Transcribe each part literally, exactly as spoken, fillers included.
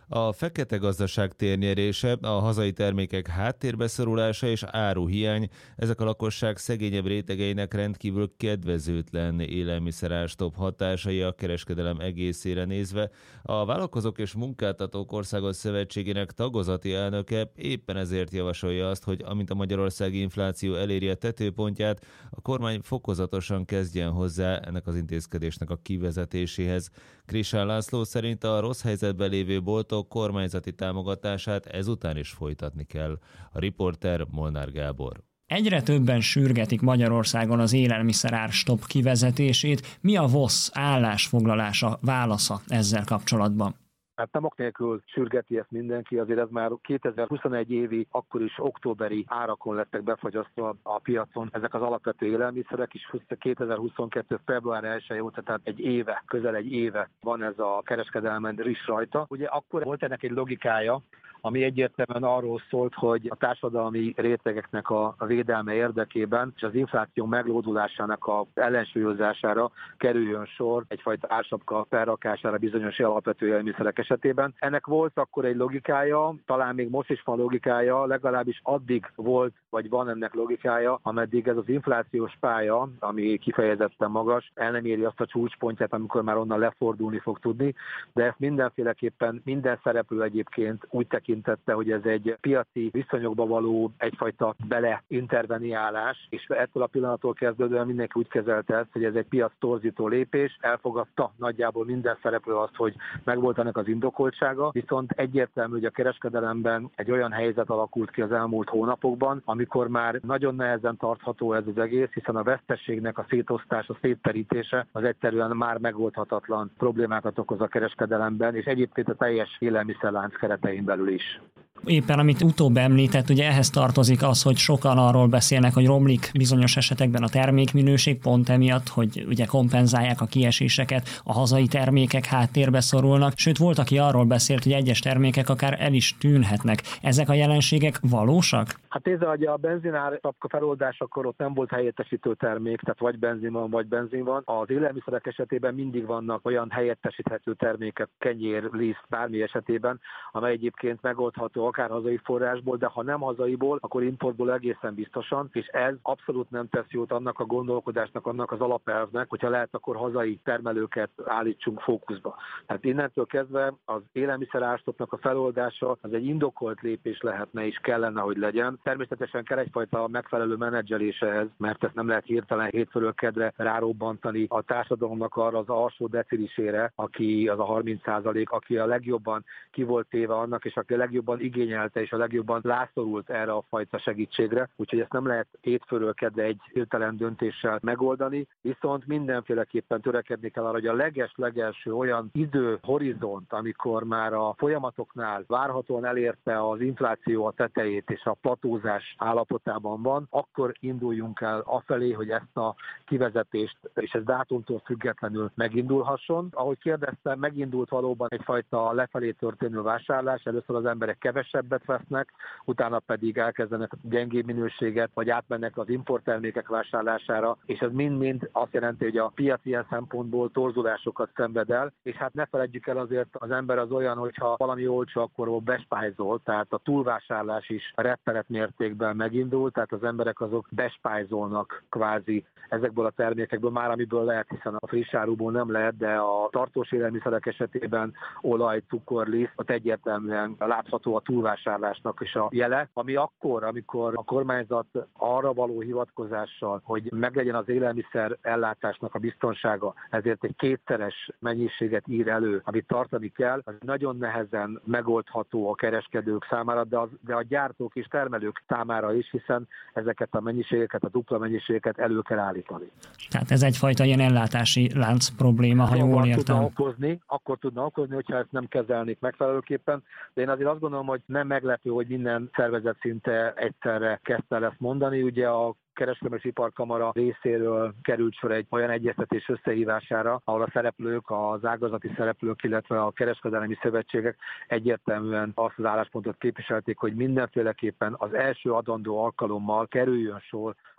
A fekete gazdaság térnyerése, a hazai termékek háttérbe szorulása és áruhiány, ezek a lakosság szegényebb rétegeinek rendkívül kedvezőtlen élelmiszerárstop hatásai a kereskedelem egészére nézve. A Vállalkozók és Munkáltatók Országos Szövetségének tagozati elnöke éppen ezért javasolja azt, hogy amint a magyarországi infláció eléri a tetőpontját, a kormány fokozatosan kezdjen hozzá ennek az intézkedésnek a kivezetéséhez. Krisán László szerint a rossz helyzetben lévő boltok kormányzati támogatását ezután is folytatni kell. A riporter Molnár Gábor. Egyre többen sürgetik Magyarországon az élelmiszerárstop kivezetését. Mi a vé o sz állásfoglalása, válasza ezzel kapcsolatban? Hát nem ok nélkül sürgeti ezt mindenki, azért ez már kétezer-huszonegy évi, akkor is októberi árakon lettek befagyasztva a piacon ezek az alapvető élelmiszerek, és kétezer-huszonkettő február elseje óta, tehát egy éve, közel egy éve van ez a kereskedelmen rizs rajta. Ugye akkor volt ennek egy logikája, ami egyértelműen arról szólt, hogy a társadalmi rétegeknek a védelme érdekében és az infláció meglódulásának az ellensúlyozására kerüljön sor egyfajta ársapka felrakására bizonyos alapvető élelmiszerek esetében. Ennek volt akkor egy logikája, talán még most is van logikája, legalábbis addig volt, vagy van ennek logikája, ameddig ez az inflációs pálya, ami kifejezetten magas, el nem éri azt a csúcspontját, amikor már onnan lefordulni fog tudni, de ezt mindenféleképpen minden szereplő egyébként úgy tekintette, hogy ez egy piaci viszonyokba való egyfajta beleinterveniálás, és ettől a pillanattól kezdődően mindenki úgy kezelte ezt, hogy ez egy piac torzító lépés, elfogadta nagyjából minden szereplő azt, hogy megvolt ennek az indokoltsága, viszont egyértelmű, hogy a kereskedelemben egy olyan helyzet alakult ki az elmúlt hónapokban, amikor már nagyon nehezen tartható ez az egész, hiszen a veszteségnek a szétosztása, szétterítése az egyszerűen már megoldhatatlan problémákat okoz a kereskedelemben, és egyébként a teljes élelmiszerlánc keretein belül is. Éppen amit utóbb említett, ugye ehhez tartozik az, hogy sokan arról beszélnek, hogy romlik bizonyos esetekben a termékminőség, pont emiatt, hogy ugye kompenzálják a kieséseket, a hazai termékek háttérbe szorulnak, sőt volt, aki arról beszélt, hogy egyes termékek akár el is tűnhetnek. Ezek a jelenségek valósak? Hát ez, hogy a benzinár sapka feloldásakor ott nem volt helyettesítő termék, tehát vagy benzin van, vagy benzin van. Az élelmiszerek esetében mindig vannak olyan helyettesíthető termékek, kenyér, liszt, bármi esetében, amely egyébként megoldható akár hazai forrásból, de ha nem hazaiból, akkor importból egészen biztosan, és ez abszolút nem tesz jót annak a gondolkodásnak, annak az alapelvnek, hogyha lehet, akkor hazai termelőket állítsunk fókuszba. Tehát innentől kezdve az élelmiszerárstopnak a feloldása az egy indokolt lépés lehetne és kellene, hogy legyen. Természetesen kell egyfajta megfelelő menedzselése ez, mert ezt nem lehet hirtelen hétfőről kedre rárobbantani a társadalomnak arra az alsó decilisére, aki az a harminc százalék, aki a legjobban ki volt téve annak, és aki a legjobban igényelte és a legjobban rászorult erre a fajta segítségre, úgyhogy ezt nem lehet hétfőről kedre egy hirtelen döntéssel megoldani, viszont mindenféleképpen törekedni kell arra, hogy a leges-legelső olyan időhorizont, amikor már a folyamatoknál várhatóan elérte az infláció a tetejét és a platózás állapotában van, akkor induljunk el afelé, hogy ezt a kivezetést, és ez dátumtól függetlenül megindulhasson. Ahogy kérdeztem, megindult valóban egyfajta lefelé történő vásárlás, először az emberek kevesebbet vesznek, utána pedig elkezdenek gyengébb minőséget, vagy átmennek az importtermékek vásárlására, és ez mind-mind azt jelenti, hogy a piac ilyen szempontból torzulásokat szenved el, és hát ne feledjük el, azért az ember az olyan, hogyha valami olcsó, akkor bespájzol, tehát a túlvásárlás is rettenet mértékben megindul, tehát az emberek azok bespájzolnak kvázi ezekből a termékekből, már amiből lehet, hiszen a friss áruból nem lehet, de a tartós élelmiszerek esetében olaj, cukor, liszt, ott egyértelműen látható a túlvásárlásnak is a jele, ami akkor, amikor a kormányzat arra való hivatkozással, hogy meglegyen az élelmiszer ellátásnak a biztonsága, ezért egy kétszeres mennyiséget ír elő, amit tartani kell, az nagyon nehezen megoldható a kereskedők számára, de, az, de a gyártók és termelők számára is, hiszen ezeket a mennyiségeket, a dupla mennyiségeket elő kell állítani. Tehát ez egyfajta ilyen ellátási lánc probléma, ha jól értem. Tudna okozni, akkor tudna okozni, hogyha ezt nem kezelnék megfelelőképpen, de én azért azt gondolom, hogy nem meglepő, hogy minden szervezet szinte egyszerre kezdte el ezt mondani. Ugye a Kereskedelmi és Iparkamara részéről került sor egy olyan egyeztetés összehívására, ahol a szereplők, az ágazati szereplők, illetve a kereskedelmi szövetségek egyértelműen azt az álláspontot képviselték, hogy mindenféleképpen az első adandó alkalommal kerüljön sor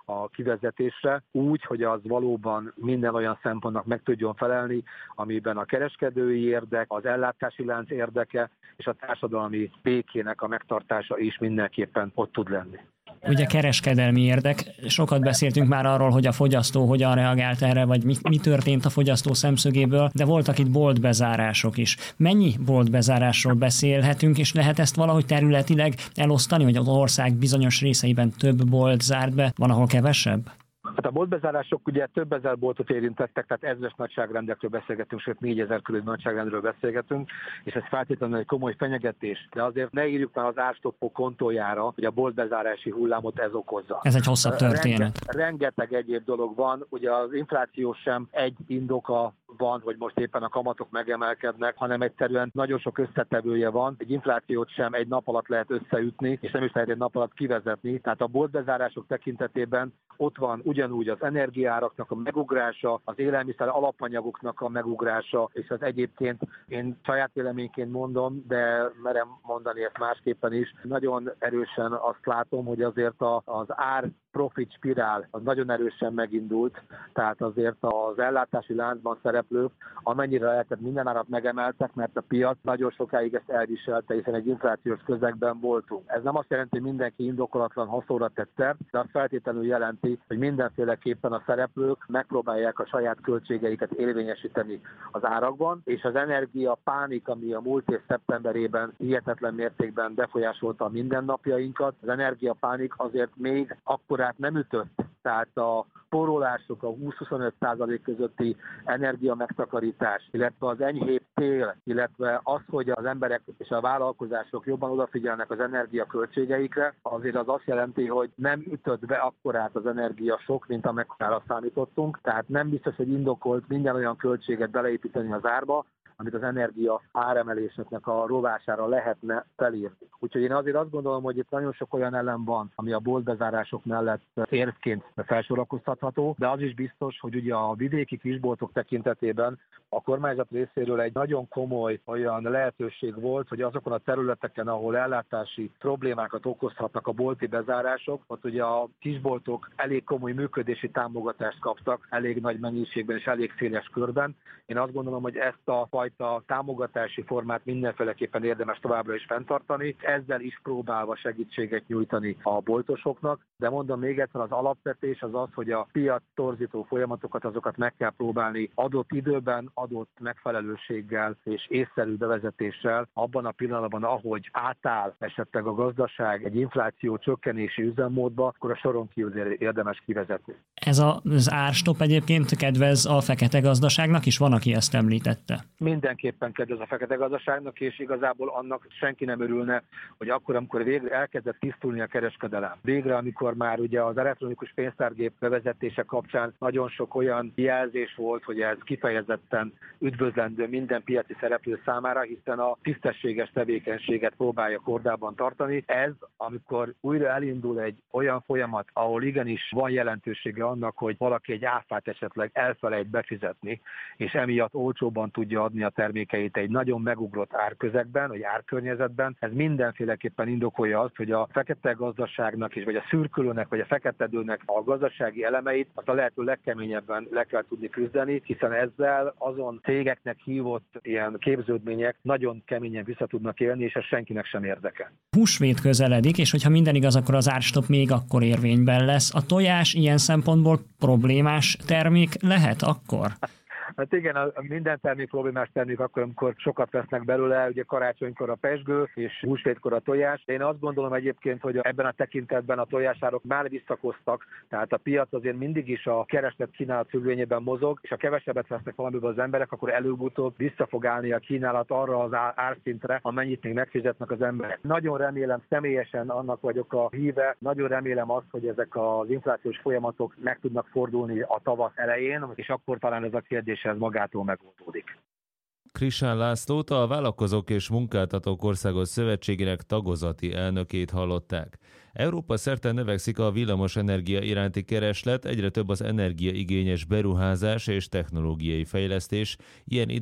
a kivezetésre, úgy, hogy az valóban minden olyan szempontnak meg tudjon felelni, amiben a kereskedői érdek, az ellátási lánc érdeke és a társadalmi békének a megtartása is mindenképpen ott tud lenni. Ugye kereskedelmi érdek, sokat beszéltünk már arról, hogy a fogyasztó hogyan reagált erre, vagy mi, mi történt a fogyasztó szemszögéből, de voltak itt boltbezárások is. Mennyi boltbezárásról beszélhetünk, és lehet ezt valahogy területileg elosztani, hogy az ország bizonyos részeiben több bolt zárt be, van, ahol kevesebb? Hát a boltbezárások ugye több ezer boltot érintettek, tehát ezres nagyságrendekről beszélgetünk, sőt négyezer körül nagyságrendről beszélgetünk, és ez feltétlenül egy komoly fenyegetés. De azért ne írjuk már az árstoppok kontójára, hogy a boltbezárási hullámot ez okozza. Ez egy hosszabb történet. Rengeteg, rengeteg egyéb dolog van, ugye az infláció sem egy indoka van, hogy most éppen a kamatok megemelkednek, hanem egyszerűen nagyon sok összetevője van. Egy inflációt sem egy nap alatt lehet összeütni, és nem is lehet egy nap alatt kivezetni. Tehát a boltbezárások tekintetében ott van ugyanúgy az energiáraknak a megugrása, az élelmiszer alapanyagoknak a megugrása, és az egyébként én saját véleményként mondom, de merem mondani ezt másképpen is. Nagyon erősen azt látom, hogy azért az ár profit spirál az nagyon erősen megindult, tehát azért az ellátási láncban szereplők amennyire lehetett minden árat megemeltek, mert a piac nagyon sokáig ezt elviselte, hiszen egy inflációs közegben voltunk. Ez nem azt jelenti, hogy mindenki indokolatlan haszonra tett szert, de azt feltétlenül jelenti, hogy mindenféleképpen a szereplők megpróbálják a saját költségeiket érvényesíteni az árakban, és az energia pánik, ami a múlt év szeptemberében hihetetlen mértékben befolyásolta a mindennapjainkat, az energia pánik azért még akkorát nem ütött, tehát a spórolások, a húsz-huszonöt százalék közötti energia megtakarítás, illetve az enyhébb tél, illetve az, hogy az emberek és a vállalkozások jobban odafigyelnek az energia költségeikre, azért az azt jelenti, hogy nem ütött be akkorát az energia sok, mint amekkorára számítottunk, tehát nem biztos, hogy indokolt minden olyan költséget beleépíteni az árba, amit az energia áremeléseknek a rovására lehetne felírni. Úgyhogy én azért azt gondolom, hogy itt nagyon sok olyan elem van, ami a boltbezárások mellett érvként felsorakoztatható, de az is biztos, hogy ugye a vidéki kisboltok tekintetében a kormányzat részéről egy nagyon komoly olyan lehetőség volt, hogy azokon a területeken, ahol ellátási problémákat okozhatnak a bolti bezárások, ott ugye a kisboltok elég komoly működési támogatást kaptak, elég nagy mennyiségben és elég széles körben. Én azt gondolom, hogy ezt a fajta támogatási formát mindenféleképpen érdemes továbbra is fenntartani, ezzel is próbálva segítséget nyújtani a boltosoknak, de mondom még egyszer, az alapvetés az az, hogy a piac torzító folyamatokat, azokat meg kell próbálni adott időben, adott megfelelőséggel és észszerű bevezetéssel, abban a pillanatban, ahogy átáll esetleg a gazdaság egy infláció csökkenési üzemmódba, akkor a soron kívül érdemes kivezetni. Ez az árstopp egyébként kedvez a fekete gazdaságnak is, van, aki ezt említette. Mindenképpen kedvez a fekete gazdaságnak, és igazából annak senki nem örülne, hogy akkor, amikor végre elkezdett tisztulni a kereskedelem. Végre, amikor már ugye az elektronikus pénztárgép bevezetése kapcsán nagyon sok olyan jelzés volt, hogy ez kifejezetten üdvözlendő minden piaci szereplő számára, hiszen a tisztességes tevékenységet próbálja kordában tartani. Ez, amikor újra elindul egy olyan folyamat, ahol igenis van jelentősége annak, hogy valaki egy áfát esetleg elfelejt befizetni, és emiatt olcsóbban tudja adni a termékeit egy nagyon megugrott árközegben, vagy árkörnyezetben, ez mindenféleképpen indokolja azt, hogy a fekete gazdaságnak is, vagy a szürkülőnek, vagy a feketedőnek a gazdasági elemeit azt a lehető legkeményebben le kell tudni küzdeni, hiszen ezzel azon cégeknek hívott ilyen képződmények nagyon keményen vissza tudnak élni, és ez senkinek sem érdeke. Húsvét közeledik, és hogyha minden igaz, akkor az árstopp még akkor érvényben lesz. A tojás ilyen szempontból problémás termék lehet akkor? Hát igen, a minden termék problémás termék akkor, amikor sokat vesznek belőle, ugye karácsonykor a pezsgő és húsvétkor a tojás. Én azt gondolom egyébként, hogy ebben a tekintetben a tojásárok már visszakoztak, tehát a piac azért mindig is a kereslet kínálat függvényében mozog, és ha kevesebbet vesznek valamiből az emberek, akkor előbb-utóbb vissza fog állni a kínálat arra az árszintre, amennyit még megfizetnek az emberek. Nagyon remélem, személyesen annak vagyok a híve, nagyon remélem azt, hogy ezek az inflációs folyamatok meg tudnak fordulni a tavasz elején, és akkor talán ez a kérdés ez magától megoldódik. Krisán Lászlót, a Vállalkozók és Munkáltatók Országos Szövetségének tagozati elnökét hallották. Európa szerte növekszik a villamos energia iránti kereslet, egyre több az energiaigényes beruházás és technológiai fejlesztés. Ilyen